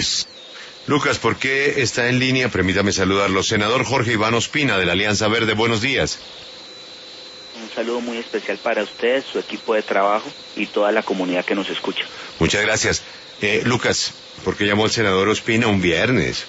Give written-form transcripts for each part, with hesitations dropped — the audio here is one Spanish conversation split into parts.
Deportes. Lucas, ¿por qué está en línea? Permítame saludarlo. Senador Jorge Iván Ospina, de la Alianza Verde, buenos días. Un saludo muy especial para usted, su equipo de trabajo y toda la comunidad que nos escucha. Muchas gracias. Lucas, ¿por qué llamó el senador Ospina un viernes?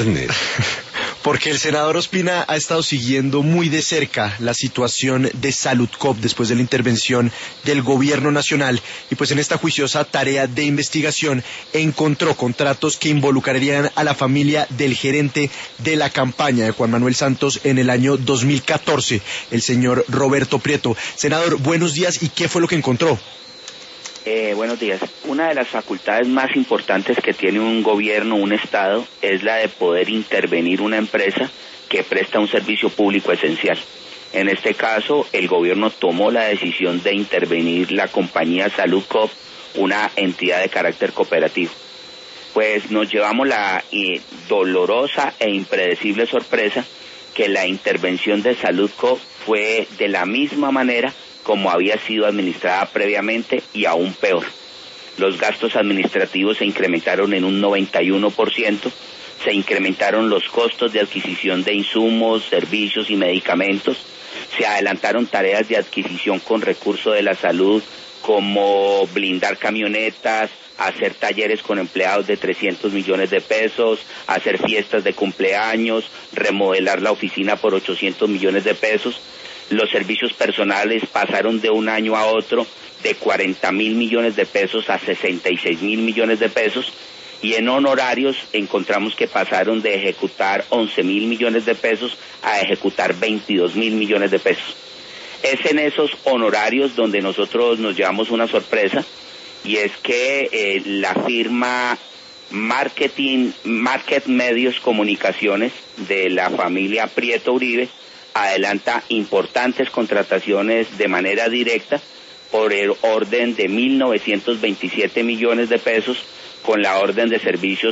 Porque el senador Ospina ha estado siguiendo muy de cerca la situación de Saludcop después de la intervención del gobierno nacional y pues en esta juiciosa tarea de investigación encontró contratos que involucrarían a la familia del gerente de la campaña de Juan Manuel Santos en el año 2014, el señor Roberto Prieto. Senador, buenos días, ¿y qué fue lo que encontró? Buenos días. Una de las facultades más importantes que tiene un gobierno, un Estado, es la de poder intervenir una empresa que presta un servicio público esencial. En este caso, el gobierno tomó la decisión de intervenir la compañía Saludcop, una entidad de carácter cooperativo. Pues nos llevamos la dolorosa e impredecible sorpresa que la intervención de Saludcop fue de la misma manera como había sido administrada previamente y aún peor. Los gastos administrativos se incrementaron en un 91%, se incrementaron los costos de adquisición de insumos, servicios y medicamentos, se adelantaron tareas de adquisición con recursos de la salud como blindar camionetas, hacer talleres con empleados de 300 millones de pesos, hacer fiestas de cumpleaños, remodelar la oficina por 800 millones de pesos. Los servicios personales pasaron de un año a otro de 40.000 millones de pesos a 66.000 millones de pesos y en honorarios encontramos que pasaron de ejecutar 11.000 millones de pesos a ejecutar 22.000 millones de pesos. Es en esos honorarios donde nosotros nos llevamos una sorpresa y es que la firma Market Medios Comunicaciones de la familia Prieto Uribe adelanta importantes contrataciones de manera directa por el orden de 1.927 millones de pesos con la orden de servicios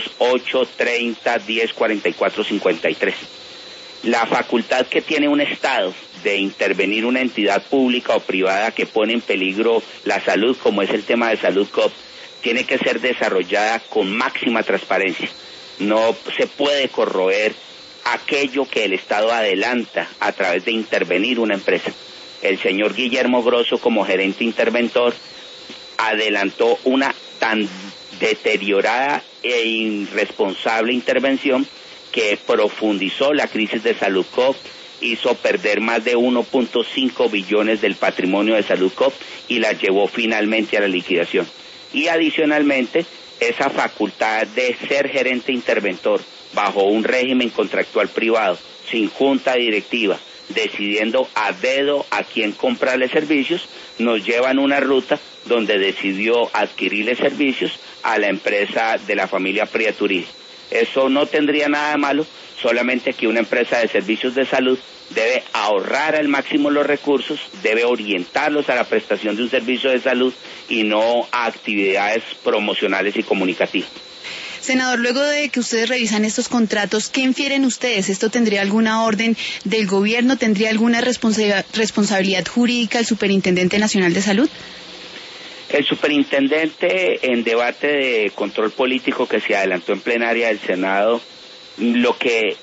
830-1044-53. La facultad que tiene un Estado de intervenir una entidad pública o privada que pone en peligro la salud, como es el tema de Saludcop, tiene que ser desarrollada con máxima transparencia. No se puede corroer aquello que el Estado adelanta a través de intervenir una empresa. El señor Guillermo Grosso, como gerente interventor, adelantó una tan deteriorada e irresponsable intervención que profundizó la crisis de Saludcop, hizo perder más de 1.5 billones del patrimonio de Saludcop y la llevó finalmente a la liquidación. Y adicionalmente, esa facultad de ser gerente interventor bajo un régimen contractual privado, sin junta directiva, decidiendo a dedo a quién comprarle servicios, nos llevan una ruta donde decidió adquirirle servicios a la empresa de la familia Prieto Uribe. Eso no tendría nada de malo, solamente que una empresa de servicios de salud debe ahorrar al máximo los recursos, debe orientarlos a la prestación de un servicio de salud y no a actividades promocionales y comunicativas. Senador, luego de que ustedes revisan estos contratos, ¿qué infieren ustedes? ¿Esto tendría alguna orden del gobierno? ¿Tendría alguna responsabilidad jurídica el Superintendente Nacional de Salud? El superintendente, en debate de control político que se adelantó en plenaria del Senado, lo que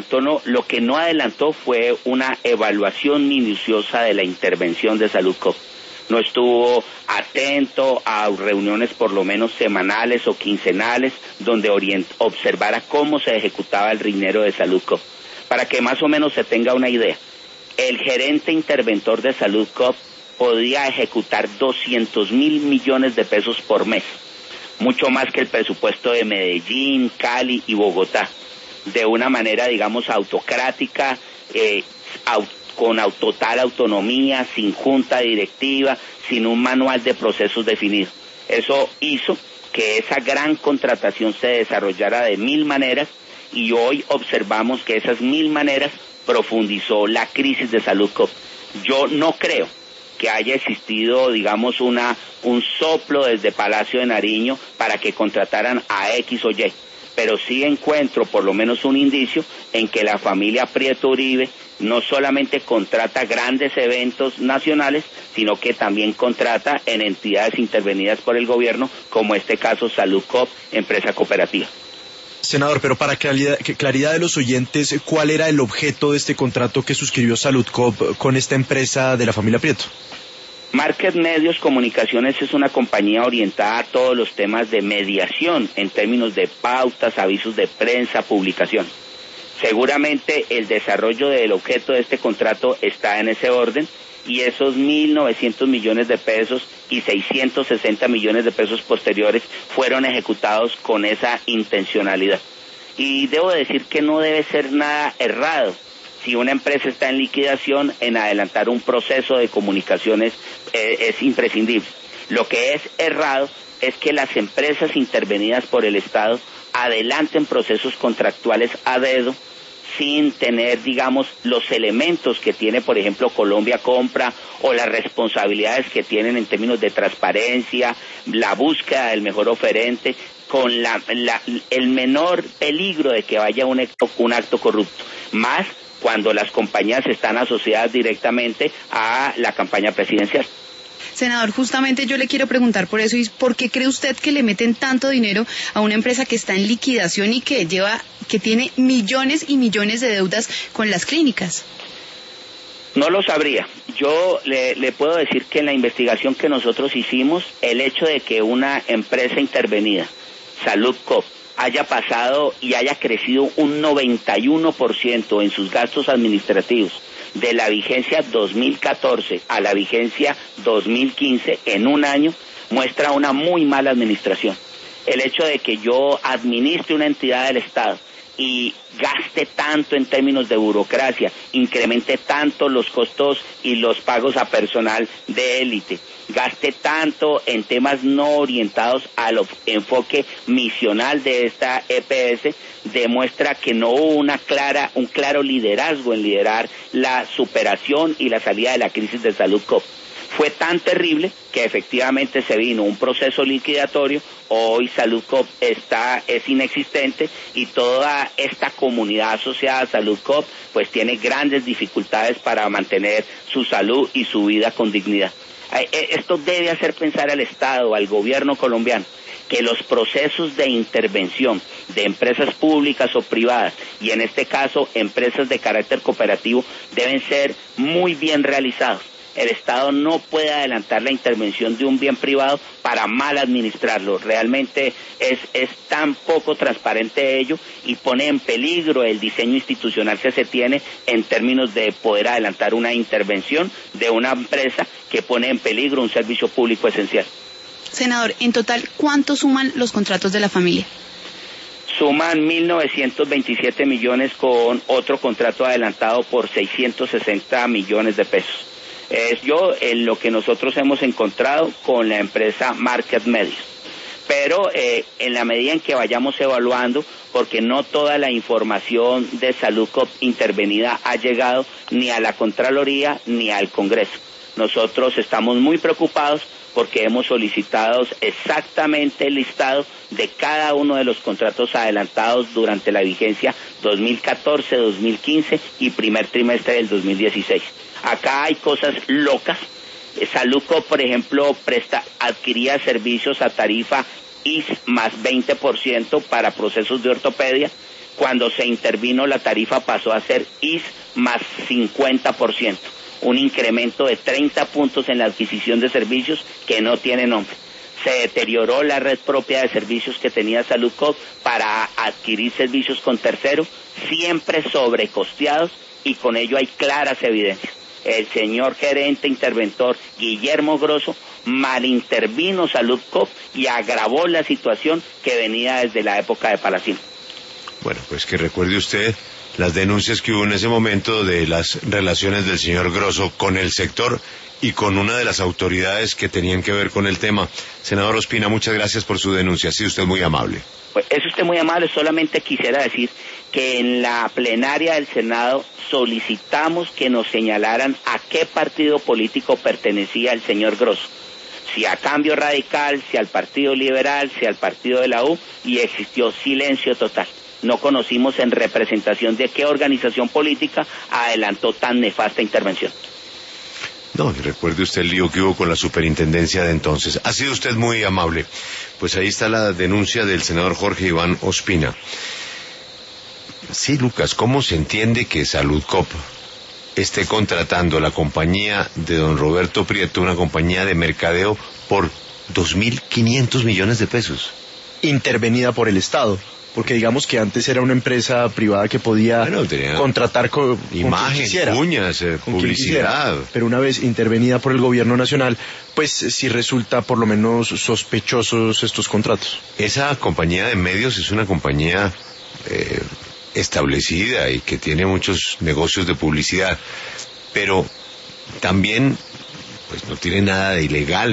no adelantó fue una evaluación minuciosa de la intervención de Saludcop. No estuvo atento a reuniones por lo menos semanales o quincenales donde observara cómo se ejecutaba el dinero de Saludcop. Para que más o menos se tenga una idea, el gerente interventor de Saludcop podía ejecutar 200.000 millones de pesos por mes, mucho más que el presupuesto de Medellín, Cali y Bogotá, de una manera, digamos, autocrática, con total autonomía, sin junta directiva, sin un manual de procesos definido. Eso hizo que esa gran contratación se desarrollara de 1.000 maneras y hoy observamos que esas 1.000 maneras profundizó la crisis de Saludcop. Yo no creo que haya existido, digamos, un soplo desde Palacio de Nariño para que contrataran a X o Y, pero sí encuentro por lo menos un indicio en que la familia Prieto Uribe no solamente contrata grandes eventos nacionales, sino que también contrata en entidades intervenidas por el gobierno, como este caso Saludcop, empresa cooperativa. Senador, pero para claridad de los oyentes, ¿cuál era el objeto de este contrato que suscribió Saludcop con esta empresa de la familia Prieto? Market Medios Comunicaciones es una compañía orientada a todos los temas de mediación en términos de pautas, avisos de prensa, publicación. Seguramente el desarrollo del objeto de este contrato está en ese orden y esos 1.900 millones de pesos y 660 millones de pesos posteriores fueron ejecutados con esa intencionalidad. Y debo decir que no debe ser nada errado. Si una empresa está en liquidación, en adelantar un proceso de comunicaciones es imprescindible. Lo que es errado es que las empresas intervenidas por el Estado adelanten procesos contractuales a dedo sin tener, digamos, los elementos que tiene, por ejemplo, Colombia Compra o las responsabilidades que tienen en términos de transparencia, la búsqueda del mejor oferente, con el menor peligro de que vaya un acto corrupto, más cuando las compañías están asociadas directamente a la campaña presidencial. Senador, justamente yo le quiero preguntar por eso, ¿y por qué cree usted que le meten tanto dinero a una empresa que está en liquidación y que tiene millones y millones de deudas con las clínicas? No lo sabría. Yo le puedo decir que en la investigación que nosotros hicimos, el hecho de que una empresa intervenida, Saludcop, haya pasado y haya crecido un 91% en sus gastos administrativos de la vigencia 2014 a la vigencia 2015 en un año, muestra una muy mala administración. El hecho de que yo administre una entidad del Estado y gaste tanto en términos de burocracia, incremente tanto los costos y los pagos a personal de élite, gaste tanto en temas no orientados al enfoque misional de esta EPS, demuestra que no hubo un claro liderazgo en liderar la superación y la salida de la crisis de Saludcop. Fue tan terrible que efectivamente se vino un proceso liquidatorio. Hoy Saludcop es inexistente y toda esta comunidad asociada a Saludcop pues tiene grandes dificultades para mantener su salud y su vida con dignidad. Esto debe hacer pensar al Estado, al gobierno colombiano, que los procesos de intervención de empresas públicas o privadas, y en este caso empresas de carácter cooperativo, deben ser muy bien realizados. El Estado no puede adelantar la intervención de un bien privado para mal administrarlo. Realmente es tan poco transparente ello y pone en peligro el diseño institucional que se tiene en términos de poder adelantar una intervención de una empresa que pone en peligro un servicio público esencial. Senador, en total, ¿cuánto suman los contratos de la familia? Suman 1.927 millones con otro contrato adelantado por 660 millones de pesos. Es en lo que nosotros hemos encontrado con la empresa Market Medios. Pero en la medida en que vayamos evaluando, porque no toda la información de Saludcop intervenida ha llegado ni a la Contraloría ni al Congreso. Nosotros estamos muy preocupados porque hemos solicitado exactamente el listado de cada uno de los contratos adelantados durante la vigencia 2014, 2015 y primer trimestre del 2016. Acá hay cosas locas. Saludcop, por ejemplo, adquiría servicios a tarifa IS más 20% para procesos de ortopedia. Cuando se intervino, la tarifa pasó a ser IS más 50%. Un incremento de 30 puntos en la adquisición de servicios que no tiene nombre. Se deterioró la red propia de servicios que tenía Saludcop para adquirir servicios con terceros, siempre sobrecosteados, y con ello hay claras evidencias. El señor gerente interventor Guillermo Grosso malintervino Saludcop y agravó la situación que venía desde la época de Palacín. Bueno, pues que recuerde usted las denuncias que hubo en ese momento de las relaciones del señor Grosso con el sector y con una de las autoridades que tenían que ver con el tema. Senador Ospina, muchas gracias por su denuncia. Ha sido usted muy amable. Pues es usted muy amable. Solamente quisiera decir que en la plenaria del Senado solicitamos que nos señalaran a qué partido político pertenecía el señor Grosso. Si a Cambio Radical, si al Partido Liberal, si al Partido de la U, y existió silencio total. No conocimos en representación de qué organización política adelantó tan nefasta intervención. No, y recuerde usted el lío que hubo con la superintendencia de entonces. Ha sido usted muy amable. Pues ahí está la denuncia del senador Jorge Iván Ospina. Sí, Lucas, ¿cómo se entiende que Saludcop esté contratando la compañía de don Roberto Prieto, una compañía de mercadeo, por 2.500 millones de pesos? Intervenida por el Estado, porque digamos que antes era una empresa privada que podía contratar con imagen, quisiera, cuñas, publicidad. Pero una vez intervenida por el gobierno nacional, pues sí resulta por lo menos sospechosos estos contratos. Esa compañía de medios es una compañía establecida y que tiene muchos negocios de publicidad, pero también pues no tiene nada de ilegal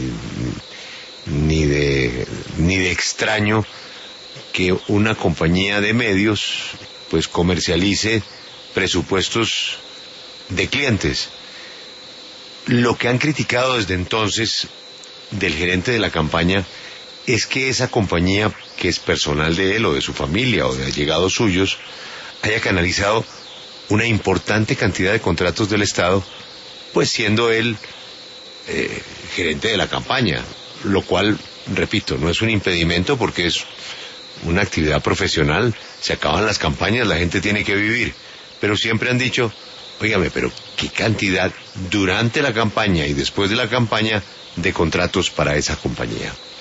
ni de extraño que una compañía de medios pues comercialice presupuestos de clientes. Lo que han criticado desde entonces del gerente de la campaña es que esa compañía, que es personal de él o de su familia o de allegados suyos, haya canalizado una importante cantidad de contratos del Estado, pues siendo él gerente de la campaña, lo cual, repito, no es un impedimento porque es una actividad profesional, se acaban las campañas, la gente tiene que vivir, pero siempre han dicho, óigame, pero qué cantidad durante la campaña y después de la campaña de contratos para esa compañía.